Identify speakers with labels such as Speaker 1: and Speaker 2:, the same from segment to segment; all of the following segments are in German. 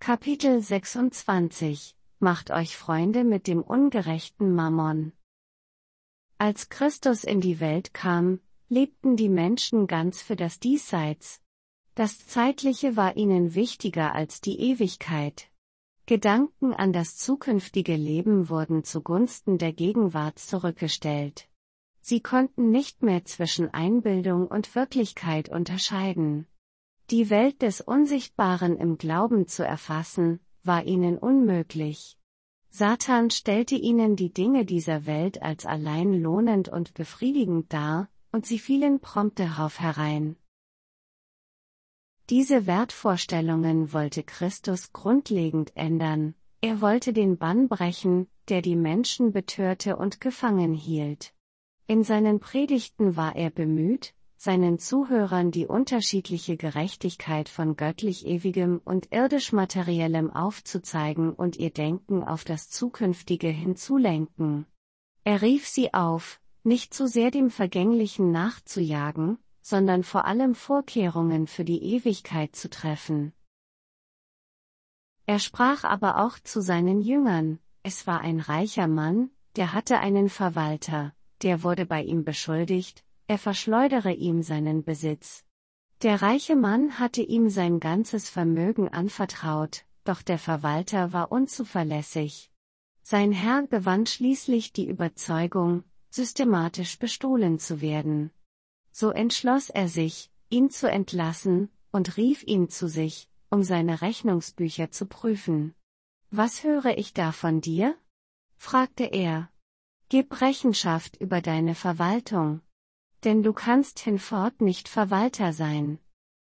Speaker 1: Kapitel 26 Macht euch Freunde mit dem ungerechten Mammon. Als Christus in die Welt kam, lebten die Menschen ganz für das Diesseits. Das Zeitliche war ihnen wichtiger als die Ewigkeit. Gedanken an das zukünftige Leben wurden zugunsten der Gegenwart zurückgestellt. Sie konnten nicht mehr zwischen Einbildung und Wirklichkeit unterscheiden. Die Welt des Unsichtbaren im Glauben zu erfassen, war ihnen unmöglich. Satan stellte ihnen die Dinge dieser Welt als allein lohnend und befriedigend dar, und sie fielen prompt darauf herein. Diese Wertvorstellungen wollte Christus grundlegend ändern. Er wollte den Bann brechen, der die Menschen betörte und gefangen hielt. In seinen Predigten war er bemüht, seinen Zuhörern die unterschiedliche Gerechtigkeit von göttlich-ewigem und irdisch-materiellem aufzuzeigen und ihr Denken auf das Zukünftige hinzulenken. Er rief sie auf, nicht zu sehr dem Vergänglichen nachzujagen, sondern vor allem Vorkehrungen für die Ewigkeit zu treffen. Er sprach aber auch zu seinen Jüngern: Es war ein reicher Mann, der hatte einen Verwalter, der wurde bei ihm beschuldigt, er verschleudere ihm seinen Besitz. Der reiche Mann hatte ihm sein ganzes Vermögen anvertraut, doch der Verwalter war unzuverlässig. Sein Herr gewann schließlich die Überzeugung, systematisch bestohlen zu werden. So entschloss er sich, ihn zu entlassen, und rief ihn zu sich, um seine Rechnungsbücher zu prüfen. »Was höre ich da von dir?« fragte er. »Gib Rechenschaft über deine Verwaltung. Denn du kannst hinfort nicht Verwalter sein.«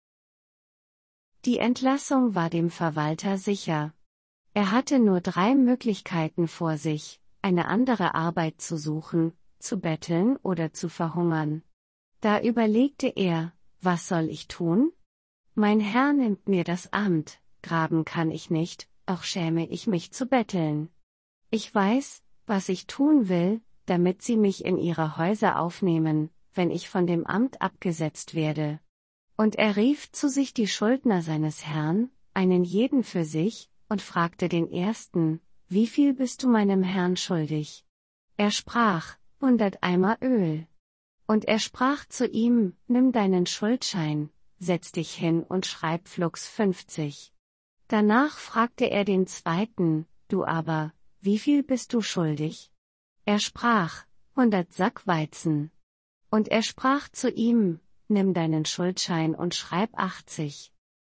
Speaker 1: Die Entlassung war dem Verwalter sicher. Er hatte nur 3 Möglichkeiten vor sich: eine andere Arbeit zu suchen, zu betteln oder zu verhungern. Da überlegte er: Was soll ich tun? Mein Herr nimmt mir das Amt, graben kann ich nicht, auch schäme ich mich zu betteln. Ich weiß, was ich tun will, damit sie mich in ihre Häuser aufnehmen, wenn ich von dem Amt abgesetzt werde. Und er rief zu sich die Schuldner seines Herrn, einen jeden für sich, und fragte den ersten: Wie viel bist du meinem Herrn schuldig? Er sprach: 100 Eimer Öl. Und er sprach zu ihm: Nimm deinen Schuldschein, setz dich hin und schreib flugs 50. Danach fragte er den zweiten: Du aber, wie viel bist du schuldig? Er sprach: 100 Sack Weizen. Und er sprach zu ihm: Nimm deinen Schuldschein und schreib 80.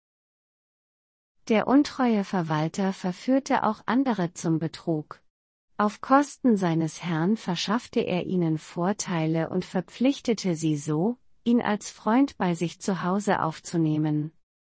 Speaker 1: Der untreue Verwalter verführte auch andere zum Betrug. Auf Kosten seines Herrn verschaffte er ihnen Vorteile und verpflichtete sie so, ihn als Freund bei sich zu Hause aufzunehmen.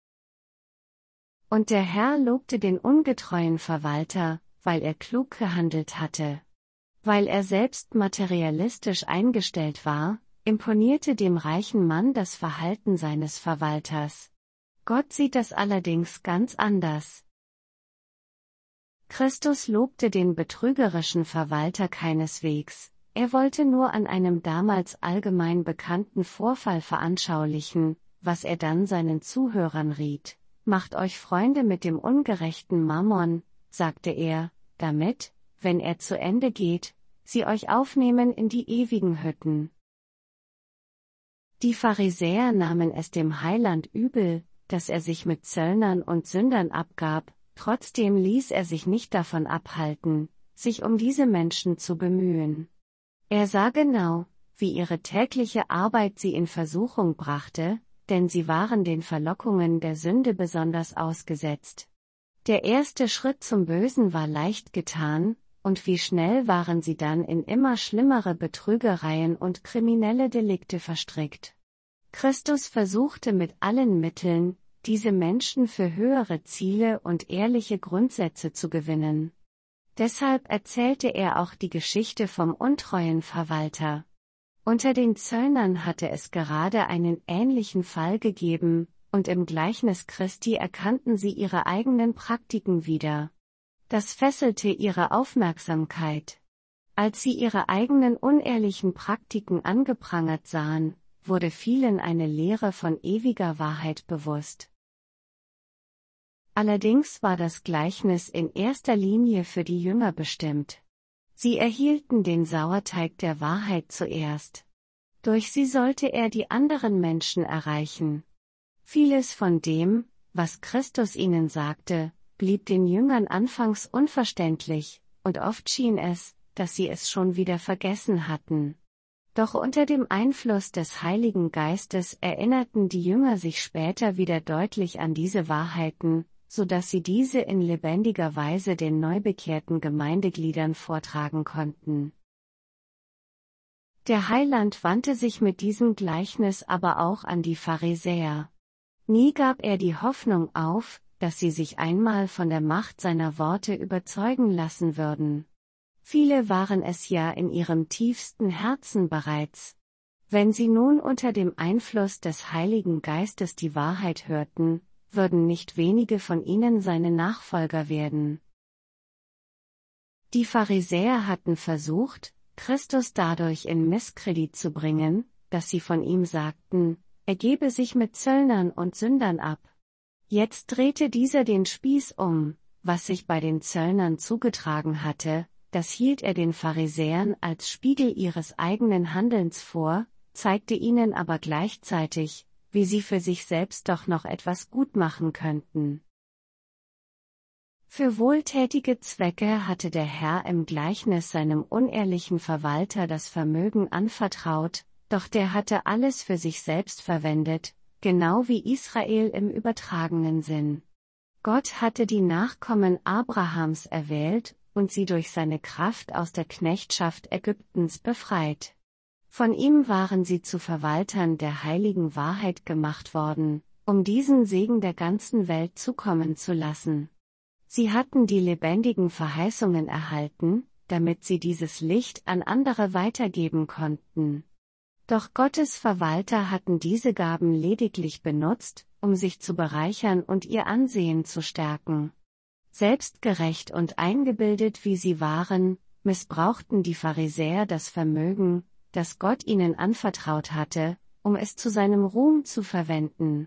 Speaker 1: Und der Herr lobte den ungetreuen Verwalter, weil er klug gehandelt hatte. Weil er selbst materialistisch eingestellt war, imponierte dem reichen Mann das Verhalten seines Verwalters. Gott sieht das allerdings ganz anders. Christus lobte den betrügerischen Verwalter keineswegs, er wollte nur an einem damals allgemein bekannten Vorfall veranschaulichen, was er dann seinen Zuhörern riet: Macht euch Freunde mit dem ungerechten Mammon, sagte er, damit, wenn er zu Ende geht, sie euch aufnehmen in die ewigen Hütten. Die Pharisäer nahmen es dem Heiland übel, dass er sich mit Zöllnern und Sündern abgab, trotzdem ließ er sich nicht davon abhalten, sich um diese Menschen zu bemühen. Er sah genau, wie ihre tägliche Arbeit sie in Versuchung brachte, denn sie waren den Verlockungen der Sünde besonders ausgesetzt. Der erste Schritt zum Bösen war leicht getan, und wie schnell waren sie dann in immer schlimmere Betrügereien und kriminelle Delikte verstrickt. Christus versuchte mit allen Mitteln, diese Menschen für höhere Ziele und ehrliche Grundsätze zu gewinnen. Deshalb erzählte er auch die Geschichte vom untreuen Verwalter. Unter den Zöllnern hatte es gerade einen ähnlichen Fall gegeben, und im Gleichnis Christi erkannten sie ihre eigenen Praktiken wieder. Das fesselte ihre Aufmerksamkeit. Als sie ihre eigenen unehrlichen Praktiken angeprangert sahen, wurde vielen eine Lehre von ewiger Wahrheit bewusst. Allerdings war das Gleichnis in erster Linie für die Jünger bestimmt. Sie erhielten den Sauerteig der Wahrheit zuerst. Durch sie sollte er die anderen Menschen erreichen. Vieles von dem, was Christus ihnen sagte, blieb den Jüngern anfangs unverständlich, und oft schien es, dass sie es schon wieder vergessen hatten. Doch unter dem Einfluss des Heiligen Geistes erinnerten die Jünger sich später wieder deutlich an diese Wahrheiten, so dass sie diese in lebendiger Weise den neubekehrten Gemeindegliedern vortragen konnten. Der Heiland wandte sich mit diesem Gleichnis aber auch an die Pharisäer. Nie gab er die Hoffnung auf, dass sie sich einmal von der Macht seiner Worte überzeugen lassen würden. Viele waren es ja in ihrem tiefsten Herzen bereits. Wenn sie nun unter dem Einfluss des Heiligen Geistes die Wahrheit hörten, würden nicht wenige von ihnen seine Nachfolger werden. Die Pharisäer hatten versucht, Christus dadurch in Misskredit zu bringen, dass sie von ihm sagten, er gebe sich mit Zöllnern und Sündern ab. Jetzt drehte dieser den Spieß um, was sich bei den Zöllnern zugetragen hatte, das hielt er den Pharisäern als Spiegel ihres eigenen Handelns vor, zeigte ihnen aber gleichzeitig, wie sie für sich selbst doch noch etwas gut machen könnten. Für wohltätige Zwecke hatte der Herr im Gleichnis seinem unehrlichen Verwalter das Vermögen anvertraut, doch der hatte alles für sich selbst verwendet, genau wie Israel im übertragenen Sinn. Gott hatte die Nachkommen Abrahams erwählt und sie durch seine Kraft aus der Knechtschaft Ägyptens befreit. Von ihm waren sie zu Verwaltern der heiligen Wahrheit gemacht worden, um diesen Segen der ganzen Welt zukommen zu lassen. Sie hatten die lebendigen Verheißungen erhalten, damit sie dieses Licht an andere weitergeben konnten. Doch Gottes Verwalter hatten diese Gaben lediglich benutzt, um sich zu bereichern und ihr Ansehen zu stärken. Selbstgerecht und eingebildet wie sie waren, missbrauchten die Pharisäer das Vermögen, das Gott ihnen anvertraut hatte, um es zu seinem Ruhm zu verwenden.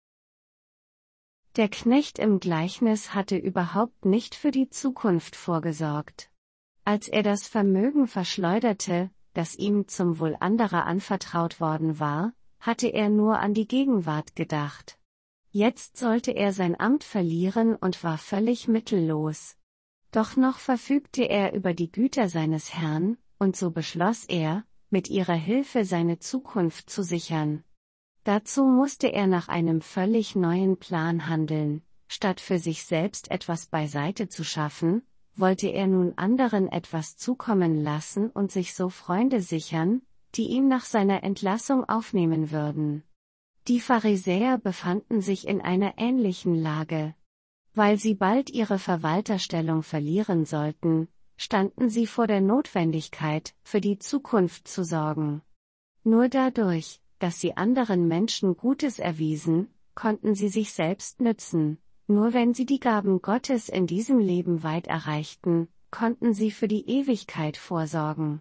Speaker 1: Der Knecht im Gleichnis hatte überhaupt nicht für die Zukunft vorgesorgt. Als er das Vermögen verschleuderte, das ihm zum Wohl anderer anvertraut worden war, hatte er nur an die Gegenwart gedacht. Jetzt sollte er sein Amt verlieren und war völlig mittellos. Doch noch verfügte er über die Güter seines Herrn, und so beschloss er, mit ihrer Hilfe seine Zukunft zu sichern. Dazu musste er nach einem völlig neuen Plan handeln. Statt für sich selbst etwas beiseite zu schaffen, wollte er nun anderen etwas zukommen lassen und sich so Freunde sichern, die ihn nach seiner Entlassung aufnehmen würden. Die Pharisäer befanden sich in einer ähnlichen Lage. Weil sie bald ihre Verwalterstellung verlieren sollten, standen sie vor der Notwendigkeit, für die Zukunft zu sorgen. Nur dadurch, dass sie anderen Menschen Gutes erwiesen, konnten sie sich selbst nützen. Nur wenn sie die Gaben Gottes in diesem Leben weit erreichten, konnten sie für die Ewigkeit vorsorgen.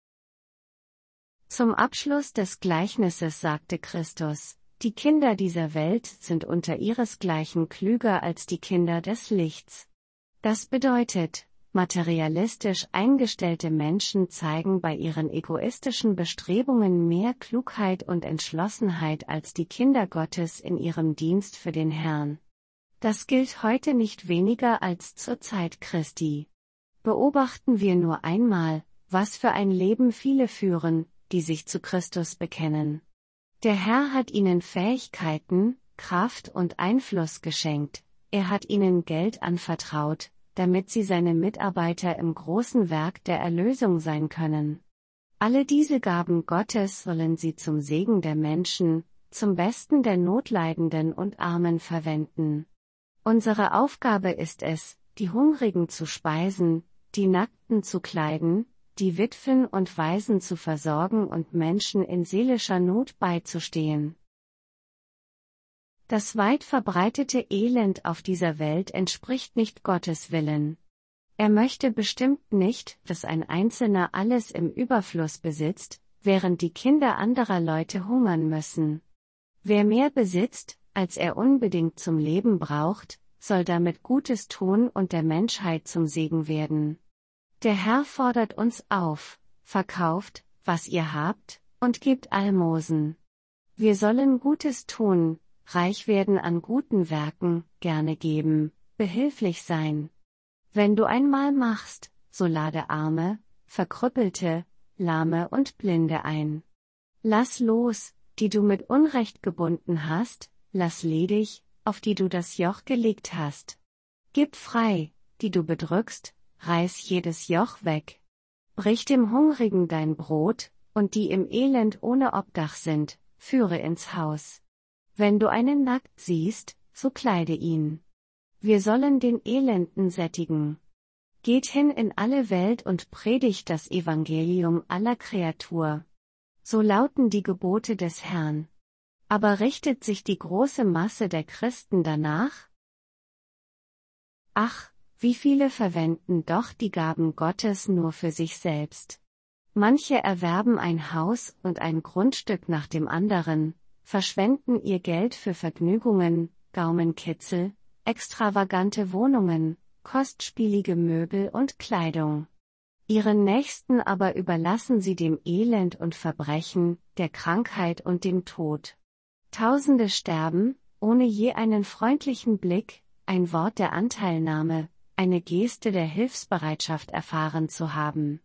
Speaker 1: Zum Abschluss des Gleichnisses sagte Christus, die Kinder dieser Welt sind unter ihresgleichen klüger als die Kinder des Lichts. Das bedeutet, materialistisch eingestellte Menschen zeigen bei ihren egoistischen Bestrebungen mehr Klugheit und Entschlossenheit als die Kinder Gottes in ihrem Dienst für den Herrn. Das gilt heute nicht weniger als zur Zeit Christi. Beobachten wir nur einmal, was für ein Leben viele führen, die sich zu Christus bekennen. Der Herr hat ihnen Fähigkeiten, Kraft und Einfluss geschenkt, er hat ihnen Geld anvertraut, damit sie seine Mitarbeiter im großen Werk der Erlösung sein können. Alle diese Gaben Gottes sollen sie zum Segen der Menschen, zum Besten der Notleidenden und Armen verwenden. Unsere Aufgabe ist es, die Hungrigen zu speisen, die Nackten zu kleiden, die Witwen und Waisen zu versorgen und Menschen in seelischer Not beizustehen. Das weit verbreitete Elend auf dieser Welt entspricht nicht Gottes Willen. Er möchte bestimmt nicht, dass ein Einzelner alles im Überfluss besitzt, während die Kinder anderer Leute hungern müssen. Wer mehr besitzt, als er unbedingt zum Leben braucht, soll damit Gutes tun und der Menschheit zum Segen werden. Der Herr fordert uns auf: Verkauft, was ihr habt, und gebt Almosen. Wir sollen Gutes tun, reich werden an guten Werken, gerne geben, behilflich sein. Wenn du einmal machst, so lade Arme, Verkrüppelte, Lahme und Blinde ein. Lass los, die du mit Unrecht gebunden hast, lass ledig, auf die du das Joch gelegt hast. Gib frei, die du bedrückst, reiß jedes Joch weg. Brich dem Hungrigen dein Brot, und die im Elend ohne Obdach sind, führe ins Haus. Wenn du einen nackt siehst, so kleide ihn. Wir sollen den Elenden sättigen. Geht hin in alle Welt und predigt das Evangelium aller Kreatur. So lauten die Gebote des Herrn. Aber richtet sich die große Masse der Christen danach? Ach, wie viele verwenden doch die Gaben Gottes nur für sich selbst. Manche erwerben ein Haus und ein Grundstück nach dem anderen, verschwenden ihr Geld für Vergnügungen, Gaumenkitzel, extravagante Wohnungen, kostspielige Möbel und Kleidung. Ihren Nächsten aber überlassen sie dem Elend und Verbrechen, der Krankheit und dem Tod. Tausende sterben, ohne je einen freundlichen Blick, ein Wort der Anteilnahme, eine Geste der Hilfsbereitschaft erfahren zu haben.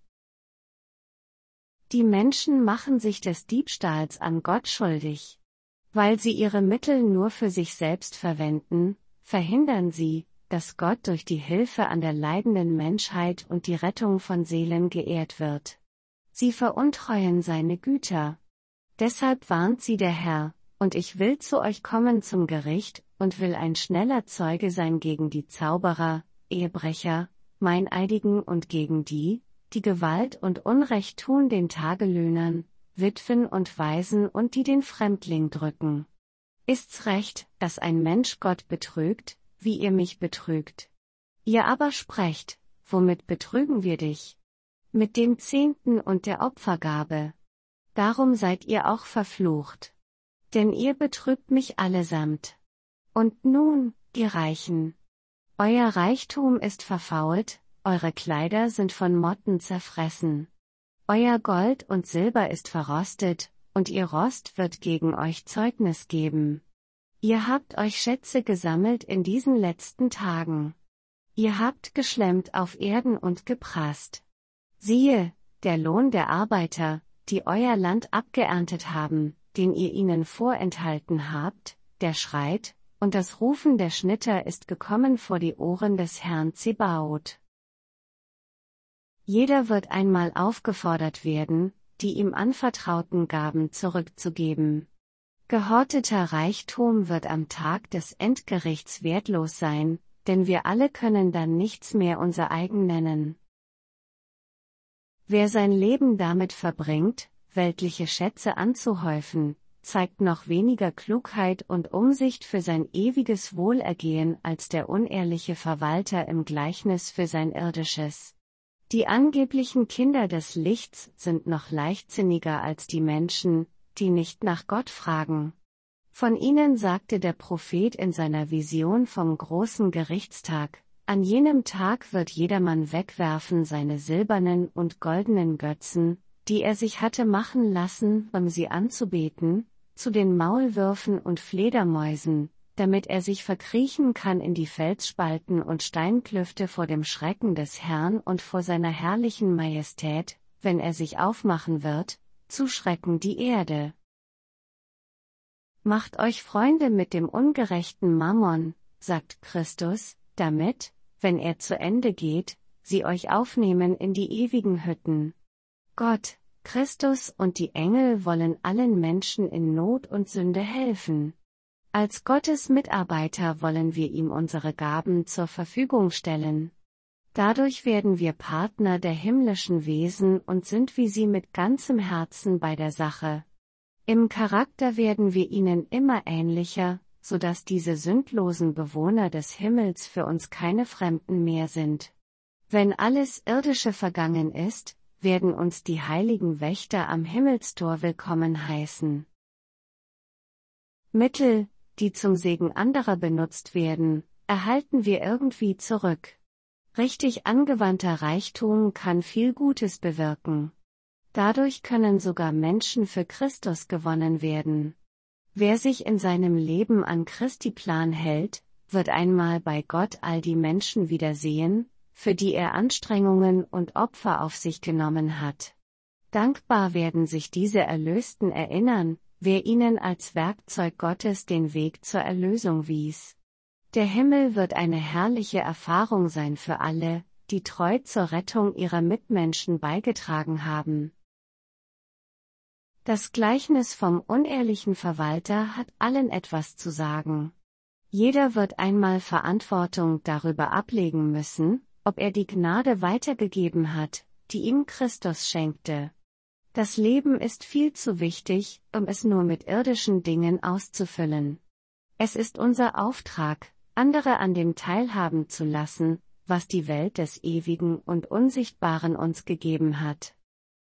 Speaker 1: Die Menschen machen sich des Diebstahls an Gott schuldig. Weil sie ihre Mittel nur für sich selbst verwenden, verhindern sie, dass Gott durch die Hilfe an der leidenden Menschheit und die Rettung von Seelen geehrt wird. Sie veruntreuen seine Güter. Deshalb warnt sie der Herr: Und ich will zu euch kommen zum Gericht, und will ein schneller Zeuge sein gegen die Zauberer, Ehebrecher, Meineidigen und gegen die Gewalt und Unrecht tun den Tagelöhnern, Witwen und Waisen und die den Fremdling drücken. Ist's recht, dass ein Mensch Gott betrügt, wie ihr mich betrügt? Ihr aber sprecht: Womit betrügen wir dich? Mit dem Zehnten und der Opfergabe. Darum seid ihr auch verflucht. Denn ihr betrügt mich allesamt. Und nun, ihr Reichen. Euer Reichtum ist verfault, eure Kleider sind von Motten zerfressen. Euer Gold und Silber ist verrostet, und ihr Rost wird gegen euch Zeugnis geben. Ihr habt euch Schätze gesammelt in diesen letzten Tagen. Ihr habt geschlemmt auf Erden und geprasst. Siehe, der Lohn der Arbeiter, die euer Land abgeerntet haben, den ihr ihnen vorenthalten habt, der schreit, und das Rufen der Schnitter ist gekommen vor die Ohren des Herrn Zebaoth. Jeder wird einmal aufgefordert werden, die ihm anvertrauten Gaben zurückzugeben. Gehorteter Reichtum wird am Tag des Endgerichts wertlos sein, denn wir alle können dann nichts mehr unser eigen nennen. Wer sein Leben damit verbringt, weltliche Schätze anzuhäufen, zeigt noch weniger Klugheit und Umsicht für sein ewiges Wohlergehen als der unehrliche Verwalter im Gleichnis für sein irdisches. Die angeblichen Kinder des Lichts sind noch leichtsinniger als die Menschen, die nicht nach Gott fragen. Von ihnen sagte der Prophet in seiner Vision vom großen Gerichtstag: An jenem Tag wird jedermann wegwerfen seine silbernen und goldenen Götzen, die er sich hatte machen lassen, um sie anzubeten, zu den Maulwürfen und Fledermäusen, damit er sich verkriechen kann in die Felsspalten und Steinklüfte vor dem Schrecken des Herrn und vor seiner herrlichen Majestät, wenn er sich aufmachen wird, zu schrecken die Erde. Macht euch Freunde mit dem ungerechten Mammon, sagt Christus, damit, wenn er zu Ende geht, sie euch aufnehmen in die ewigen Hütten. Gott, Christus und die Engel wollen allen Menschen in Not und Sünde helfen. Als Gottes Mitarbeiter wollen wir ihm unsere Gaben zur Verfügung stellen. Dadurch werden wir Partner der himmlischen Wesen und sind wie sie mit ganzem Herzen bei der Sache. Im Charakter werden wir ihnen immer ähnlicher, sodass diese sündlosen Bewohner des Himmels für uns keine Fremden mehr sind. Wenn alles Irdische vergangen ist, werden uns die heiligen Wächter am Himmelstor willkommen heißen. Mittel, die zum Segen anderer benutzt werden, erhalten wir irgendwie zurück. Richtig angewandter Reichtum kann viel Gutes bewirken. Dadurch können sogar Menschen für Christus gewonnen werden. Wer sich in seinem Leben an Christi Plan hält, wird einmal bei Gott all die Menschen wiedersehen, für die er Anstrengungen und Opfer auf sich genommen hat. Dankbar werden sich diese Erlösten erinnern, wer ihnen als Werkzeug Gottes den Weg zur Erlösung wies. Der Himmel wird eine herrliche Erfahrung sein für alle, die treu zur Rettung ihrer Mitmenschen beigetragen haben. Das Gleichnis vom unehrlichen Verwalter hat allen etwas zu sagen. Jeder wird einmal Verantwortung darüber ablegen müssen, ob er die Gnade weitergegeben hat, die ihm Christus schenkte. Das Leben ist viel zu wichtig, um es nur mit irdischen Dingen auszufüllen. Es ist unser Auftrag, andere an dem teilhaben zu lassen, was die Welt des Ewigen und Unsichtbaren uns gegeben hat.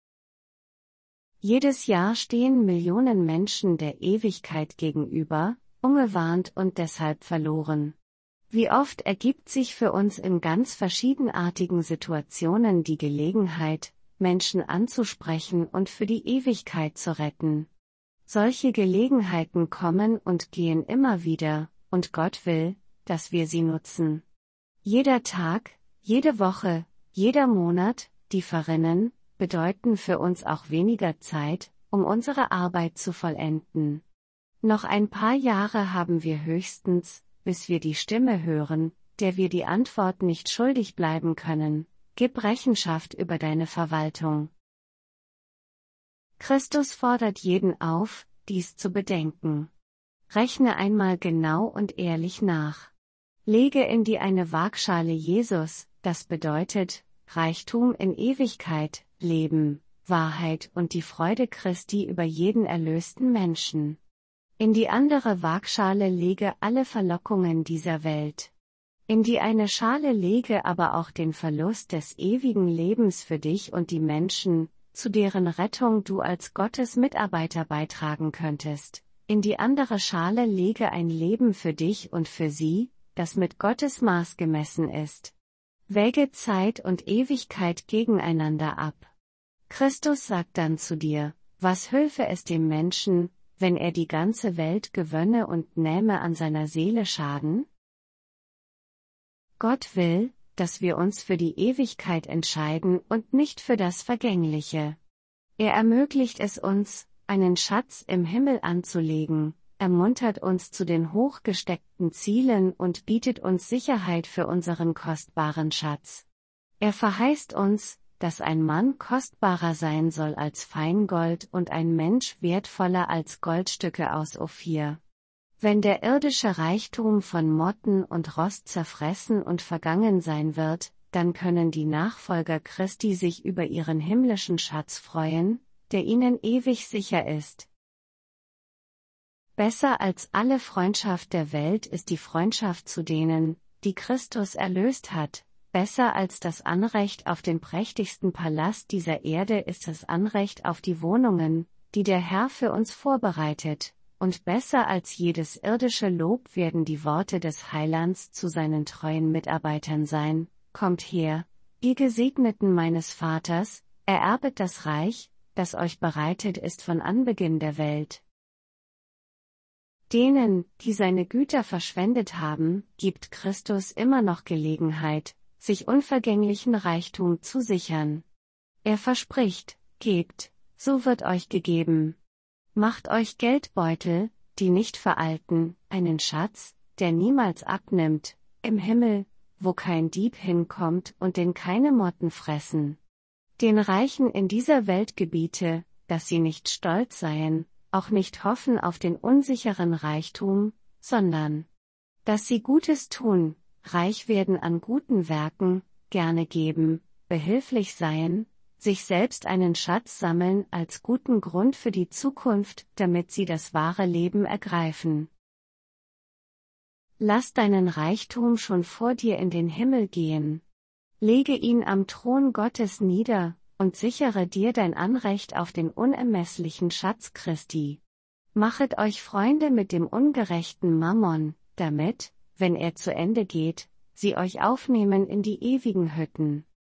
Speaker 1: Jedes Jahr stehen Millionen Menschen der Ewigkeit gegenüber, ungewarnt und deshalb verloren. Wie oft ergibt sich für uns in ganz verschiedenartigen Situationen die Gelegenheit, Menschen anzusprechen und für die Ewigkeit zu retten. Solche Gelegenheiten kommen und gehen immer wieder, und Gott will, dass wir sie nutzen. Jeder Tag, jede Woche, jeder Monat, die verrinnen, bedeuten für uns auch weniger Zeit, um unsere Arbeit zu vollenden. Noch ein paar Jahre haben wir höchstens, bis wir die Stimme hören, der wir die Antwort nicht schuldig bleiben können. Gib Rechenschaft über deine Verwaltung. Christus fordert jeden auf, dies zu bedenken. Rechne einmal genau und ehrlich nach. Lege in die eine Waagschale Jesus, das bedeutet, Reichtum in Ewigkeit, Leben, Wahrheit und die Freude Christi über jeden erlösten Menschen. In die andere Waagschale lege alle Verlockungen dieser Welt. In die eine Schale lege aber auch den Verlust des ewigen Lebens für dich und die Menschen, zu deren Rettung du als Gottes Mitarbeiter beitragen könntest. In die andere Schale lege ein Leben für dich und für sie, das mit Gottes Maß gemessen ist. Wäge Zeit und Ewigkeit gegeneinander ab. Christus sagt dann zu dir, was hülfe es dem Menschen, wenn er die ganze Welt gewönne und nähme an seiner Seele Schaden? Gott will, dass wir uns für die Ewigkeit entscheiden und nicht für das Vergängliche. Er ermöglicht es uns, einen Schatz im Himmel anzulegen, ermuntert uns zu den hochgesteckten Zielen und bietet uns Sicherheit für unseren kostbaren Schatz. Er verheißt uns, dass ein Mann kostbarer sein soll als Feingold und ein Mensch wertvoller als Goldstücke aus Ophir. Wenn der irdische Reichtum von Motten und Rost zerfressen und vergangen sein wird, dann können die Nachfolger Christi sich über ihren himmlischen Schatz freuen, der ihnen ewig sicher ist. Besser als alle Freundschaft der Welt ist die Freundschaft zu denen, die Christus erlöst hat. Besser als das Anrecht auf den prächtigsten Palast dieser Erde ist das Anrecht auf die Wohnungen, die der Herr für uns vorbereitet, und besser als jedes irdische Lob werden die Worte des Heilands zu seinen treuen Mitarbeitern sein: Kommt her, ihr Gesegneten meines Vaters, ererbet das Reich, das euch bereitet ist von Anbeginn der Welt. Denen, die seine Güter verschwendet haben, gibt Christus immer noch Gelegenheit, sich unvergänglichen Reichtum zu sichern. Er verspricht, gebt, so wird euch gegeben. Macht euch Geldbeutel, die nicht veralten, einen Schatz, der niemals abnimmt, im Himmel, wo kein Dieb hinkommt und den keine Motten fressen. Den Reichen in dieser Welt gebiete, dass sie nicht stolz seien, auch nicht hoffen auf den unsicheren Reichtum, sondern, dass sie Gutes tun, reich werden an guten Werken, gerne geben, behilflich seien, sich selbst einen Schatz sammeln als guten Grund für die Zukunft, damit sie das wahre Leben ergreifen. Lass deinen Reichtum schon vor dir in den Himmel gehen. Lege ihn am Thron Gottes nieder, und sichere dir dein Anrecht auf den unermesslichen Schatz Christi. Machet euch Freunde mit dem ungerechten Mammon, damit, wenn er zu Ende geht, sie euch aufnehmen in die ewigen Hütten.